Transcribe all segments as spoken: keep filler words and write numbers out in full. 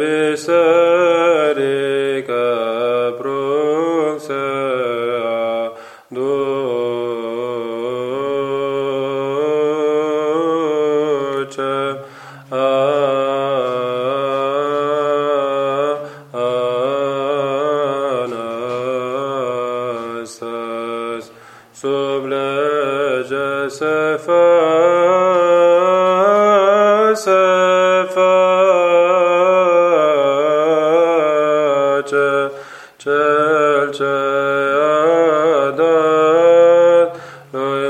biserică prunsă aduce anastăzi. Sub lege se fă, se face cel ce a dat lui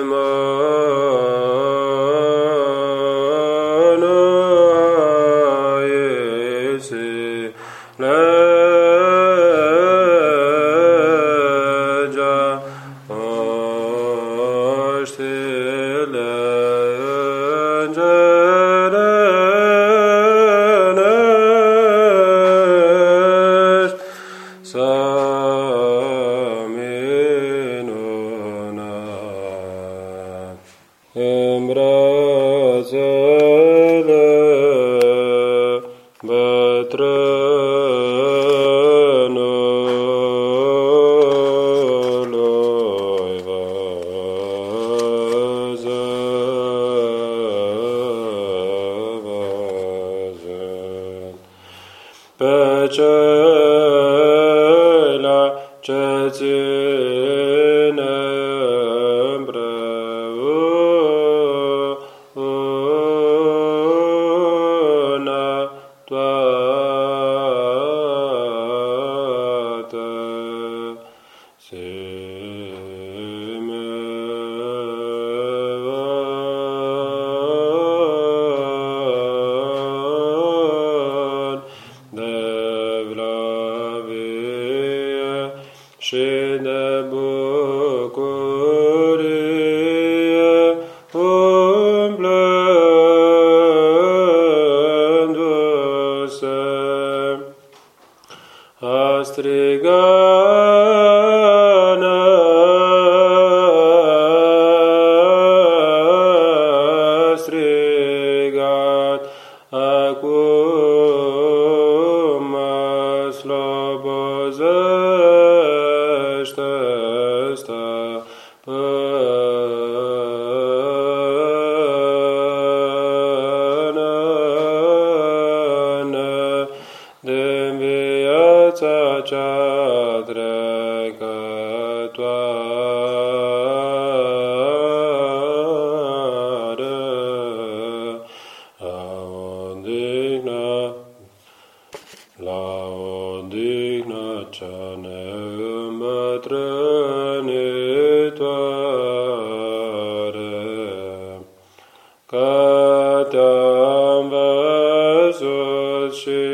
Moise legea oștile îngerenești să minunat. În brațele bătrânului văzăvăzând pe cela ce ține împreună toată Simeon de vlavie și de bucurie umplându-se, a strigat, a strigat, acum mă slobozește stăpâne din viața cea trecătoare, la odihnă, la odihnă cea neîmbătrânitoare, că te-am văzut și